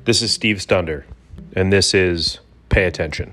This is Steve Stunder, and this is Pay Attention.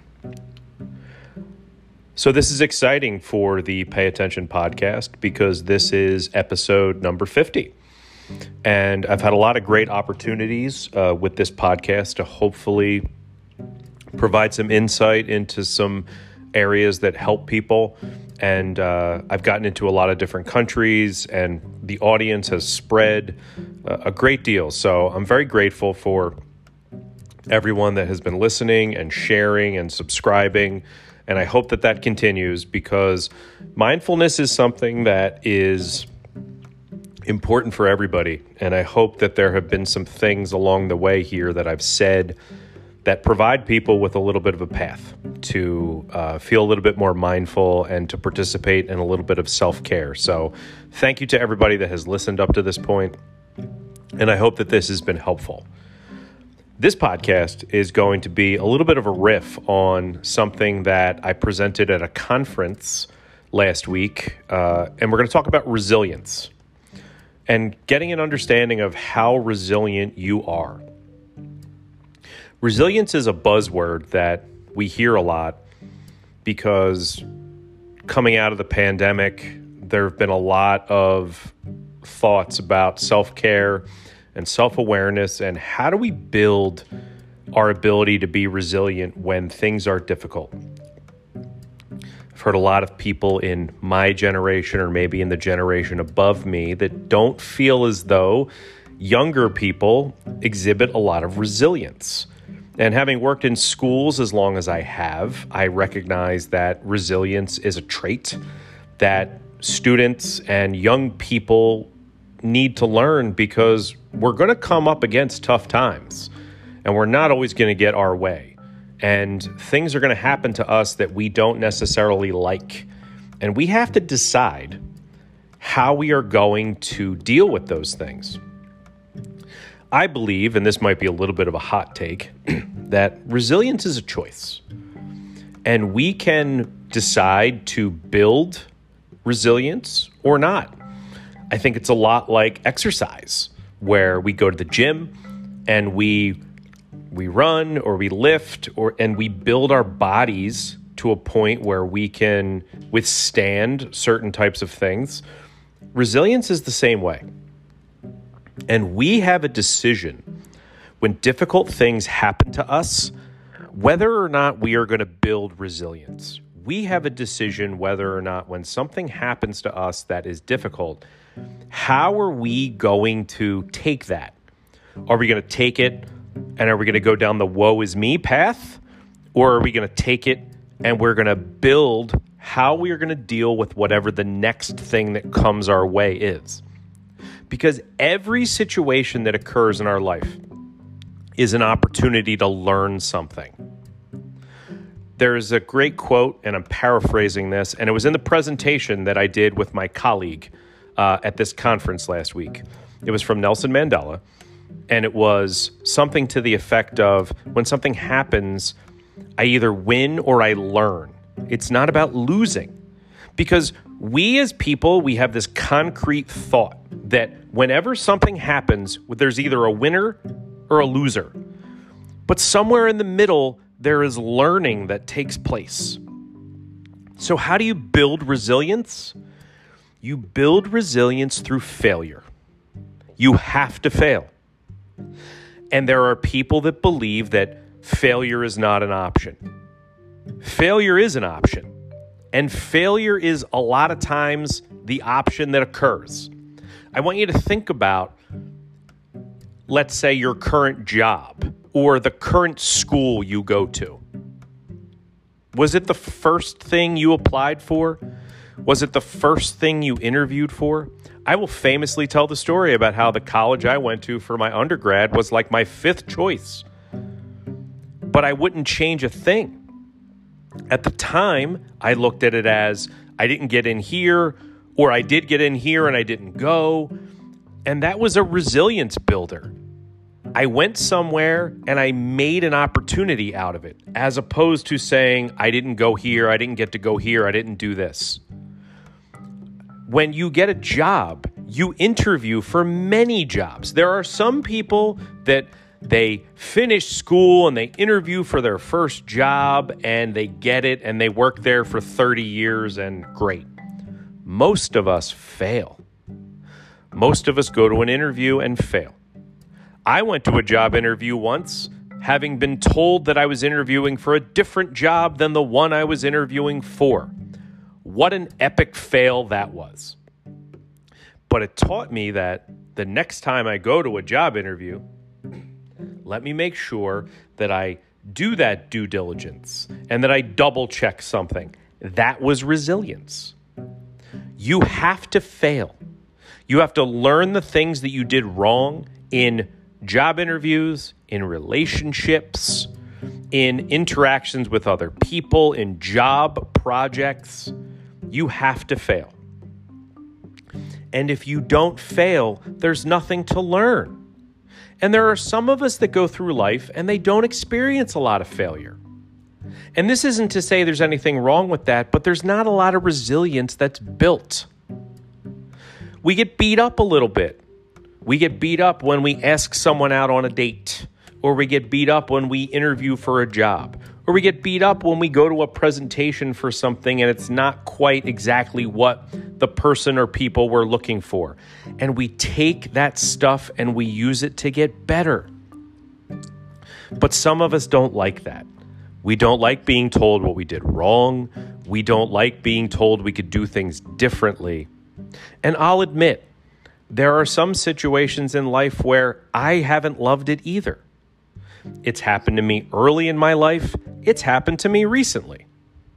So this is exciting for the Pay Attention podcast because this is episode number 50. And I've had a lot of great opportunities with this podcast to hopefully provide some insight into some areas that help people. And I've gotten into a lot of different countries, and the audience has spread a great deal. So I'm very grateful for everyone that has been listening and sharing and subscribing. And I hope that that continues because mindfulness is something that is important for everybody. And I hope that there have been some things along the way here that I've said that provide people with a little bit of a path to feel a little bit more mindful and to participate in a little bit of self-care. So thank you to everybody that has listened up to this point, and I hope that this has been helpful. This podcast is going to be a little bit of a riff on something that I presented at a conference last week, and we're going to talk about resilience and getting an understanding of how resilient you are. Resilience is a buzzword that we hear a lot because coming out of the pandemic, there have been a lot of thoughts about self-care and self-awareness and how do we build our ability to be resilient when things are difficult. I've heard a lot of people in my generation or maybe in the generation above me that don't feel as though younger people exhibit a lot of resilience. And having worked in schools as long as I have, I recognize that resilience is a trait that students and young people need to learn because we're going to come up against tough times and we're not always going to get our way. And things are going to happen to us that we don't necessarily like. And we have to decide how we are going to deal with those things. I believe, and this might be a little bit of a hot take, that resilience is a choice. And we can decide to build resilience or not. I think it's a lot like exercise, where we go to the gym and we run or we lift and we build our bodies to a point where we can withstand certain types of things. Resilience is the same way. And we have a decision when difficult things happen to us, whether or not we are going to build resilience. We have a decision whether or not when something happens to us that is difficult, how are we going to take that? Are we going to take it and are we going to go down the woe is me path? Or are we going to take it and we're going to build how we are going to deal with whatever the next thing that comes our way is? Because every situation that occurs in our life is an opportunity to learn something. There's a great quote, and I'm paraphrasing this, and it was in the presentation that I did with my colleague at this conference last week. It was from Nelson Mandela, and it was something to the effect of, when something happens, I either win or I learn. It's not about losing. Because we as people, we have this concrete thought that whenever something happens, there's either a winner or a loser. But somewhere in the middle, there is learning that takes place. So how do you build resilience? You build resilience through failure. You have to fail. And there are people that believe that failure is not an option. Failure is an option. And failure is a lot of times the option that occurs. I want you to think about, let's say, your current job or the current school you go to. Was it the first thing you applied for? Was it the first thing you interviewed for? I will famously tell the story about how the college I went to for my undergrad was like my fifth choice. But I wouldn't change a thing. At the time, I looked at it as I didn't get in here, or I did get in here and I didn't go. And that was a resilience builder. I went somewhere and I made an opportunity out of it, as opposed to saying, I didn't go here, I didn't get to go here, I didn't do this. When you get a job, you interview for many jobs. There are some people that They finish school and they interview for their first job and they get it and they work there for 30 years and great. Most of us fail. Most of us go to an interview and fail. I went to a job interview once, having been told that I was interviewing for a different job than the one I was interviewing for. What an epic fail that was. But it taught me that the next time I go to a job interview, let me make sure that I do that due diligence and that I double check something. That was resilience. You have to fail. You have to learn the things that you did wrong in job interviews, in relationships, in interactions with other people, in job projects. You have to fail. And if you don't fail, there's nothing to learn. And there are some of us that go through life and they don't experience a lot of failure. And this isn't to say there's anything wrong with that, but there's not a lot of resilience that's built. We get beat up a little bit. We get beat up when we ask someone out on a date, or we get beat up when we interview for a job, or we get beat up when we go to a presentation for something and it's not quite exactly what the person or people were looking for. And we take that stuff and we use it to get better. But some of us don't like that. We don't like being told what we did wrong. We don't like being told we could do things differently. And I'll admit, there are some situations in life where I haven't loved it either. It's happened to me early in my life. It's happened to me recently.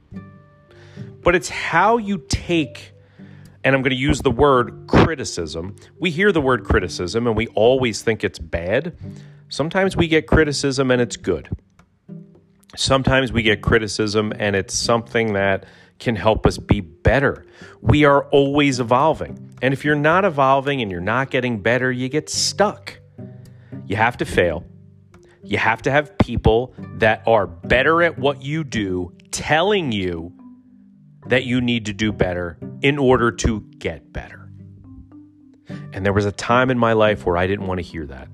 But it's how you take, and I'm going to use the word criticism. We hear the word criticism and we always think it's bad. Sometimes we get criticism and it's good. Sometimes we get criticism and it's something that can help us be better. We are always evolving. And if you're not evolving and you're not getting better, you get stuck. You have to fail. You have to have people that are better at what you do telling you that you need to do better in order to get better. And there was a time in my life where I didn't want to hear that.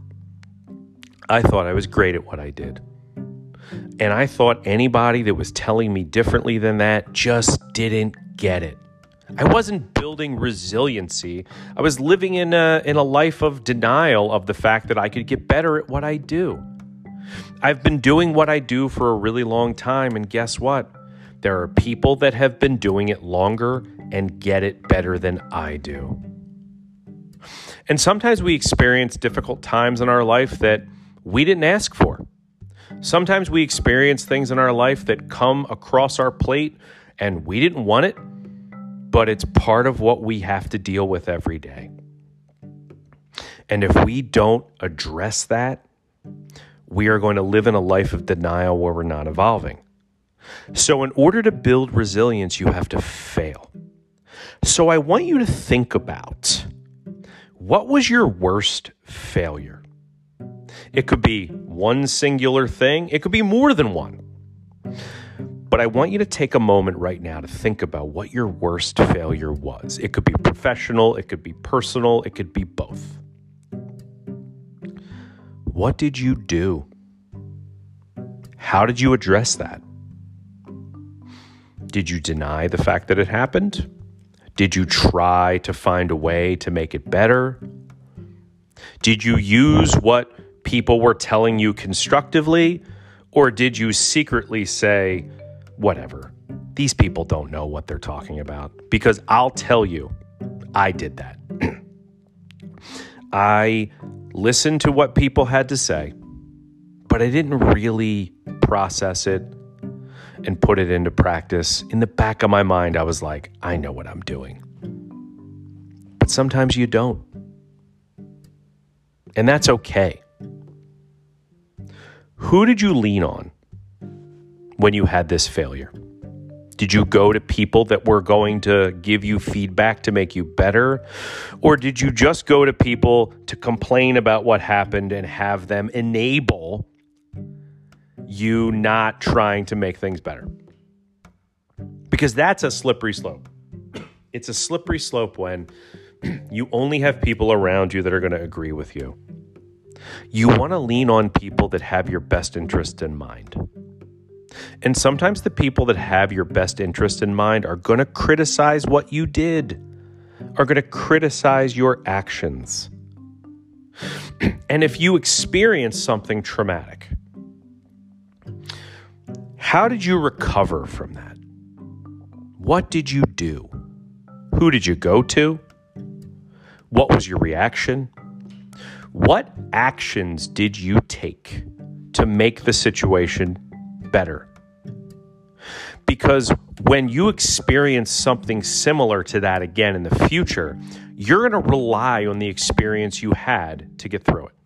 I thought I was great at what I did. And I thought anybody that was telling me differently than that just didn't get it. I wasn't building resiliency. I was living in a life of denial of the fact that I could get better at what I do. I've been doing what I do for a really long time, and guess what? There are people that have been doing it longer and get it better than I do. And sometimes we experience difficult times in our life that we didn't ask for. Sometimes we experience things in our life that come across our plate and we didn't want it, but it's part of what we have to deal with every day. And if we don't address that, we are going to live in a life of denial where we're not evolving. So in order to build resilience, you have to fail. So I want you to think about, what was your worst failure? It could be one singular thing. It could be more than one. But I want you to take a moment right now to think about what your worst failure was. It could be professional. It could be personal. It could be both. What did you do? How did you address that? Did you deny the fact that it happened? Did you try to find a way to make it better? Did you use what people were telling you constructively? Or did you secretly say, whatever, these people don't know what they're talking about? Because I'll tell you, I did that. I listened to what people had to say, but I didn't really process it and put it into practice. In the back of my mind, I was like, I know what I'm doing. But sometimes you don't. And that's okay. Who did you lean on when you had this failure? Did you go to people that were going to give you feedback to make you better? Or did you just go to people to complain about what happened and have them enable you not trying to make things better? Because that's a slippery slope. It's a slippery slope when you only have people around you that are going to agree with you. You want to lean on people that have your best interest in mind. And sometimes the people that have your best interest in mind are going to criticize what you did, are going to criticize your actions. And if you experience something traumatic, how did you recover from that? What did you do? Who did you go to? What was your reaction? What actions did you take to make the situation better? Because when you experience something similar to that again in the future, you're going to rely on the experience you had to get through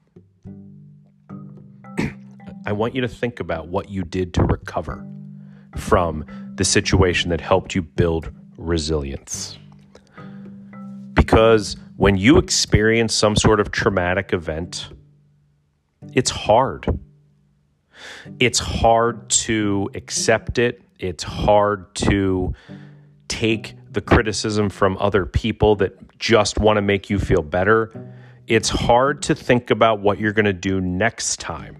it. I want you to think about what you did to recover from the situation that helped you build resilience. Because when you experience some sort of traumatic event, it's hard. It's hard to accept it. It's hard to take the criticism from other people that just want to make you feel better. It's hard to think about what you're going to do next time.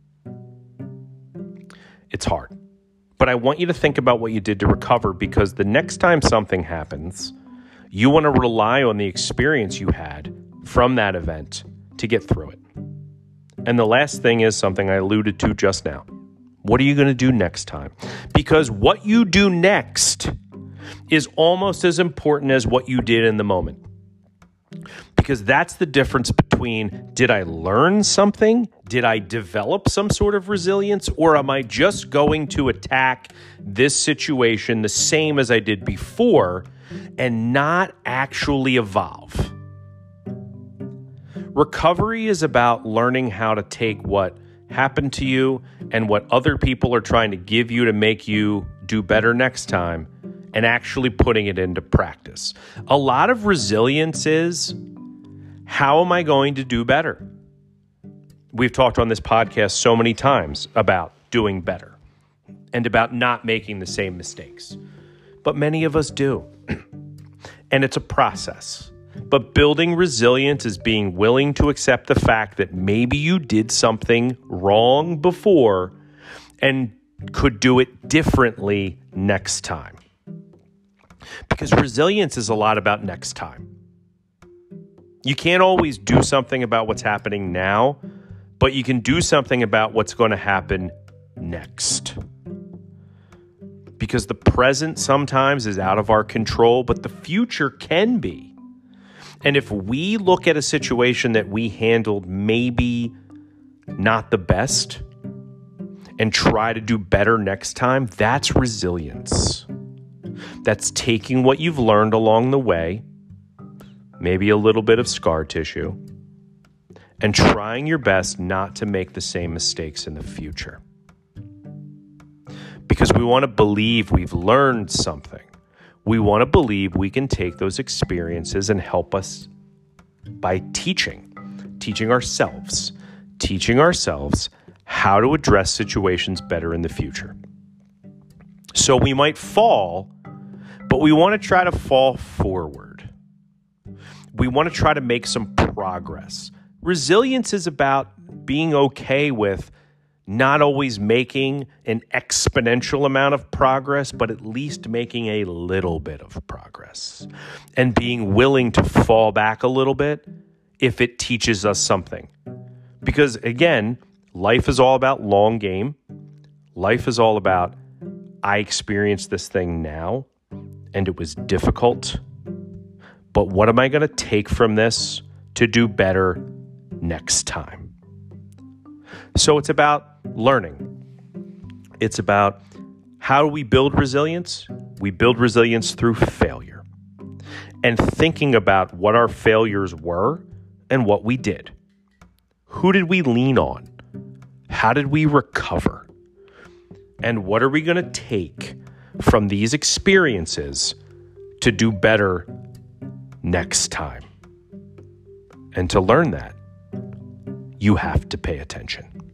It's hard. But I want you to think about what you did to recover, because the next time something happens, you want to rely on the experience you had from that event to get through it. And the last thing is something I alluded to just now. What are you going to do next time? Because what you do next is almost as important as what you did in the moment. Because that's the difference between, did I learn something? Did I develop some sort of resilience? Or am I just going to attack this situation the same as I did before and not actually evolve? Recovery is about learning how to take what happened to you and what other people are trying to give you to make you do better next time and actually putting it into practice. A lot of resilience is, how am I going to do better? We've talked on this podcast so many times about doing better and about not making the same mistakes. But many of us do. And it's a process. But building resilience is being willing to accept the fact that maybe you did something wrong before and could do it differently next time. Because resilience is a lot about next time. You can't always do something about what's happening now, but you can do something about what's going to happen next. Because the present sometimes is out of our control, but the future can be. And if we look at a situation that we handled maybe not the best and try to do better next time, that's resilience. That's taking what you've learned along the way, maybe a little bit of scar tissue, and trying your best not to make the same mistakes in the future. Because we want to believe we've learned something. We want to believe we can take those experiences and help us by teaching ourselves how to address situations better in the future. So we might fall, but we want to try to fall forward. We want to try to make some progress. Resilience is about being okay with not always making an exponential amount of progress, but at least making a little bit of progress. And being willing to fall back a little bit if it teaches us something. Because again, life is all about long game. Life is all about, I experienced this thing now, and it was difficult. But what am I going to take from this to do better next time? So it's about learning. It's about, how do we build resilience? We build resilience through failure and thinking about what our failures were and what we did. Who did we lean on? How did we recover? And what are we going to take from these experiences to do better next time? And to learn that, you have to pay attention.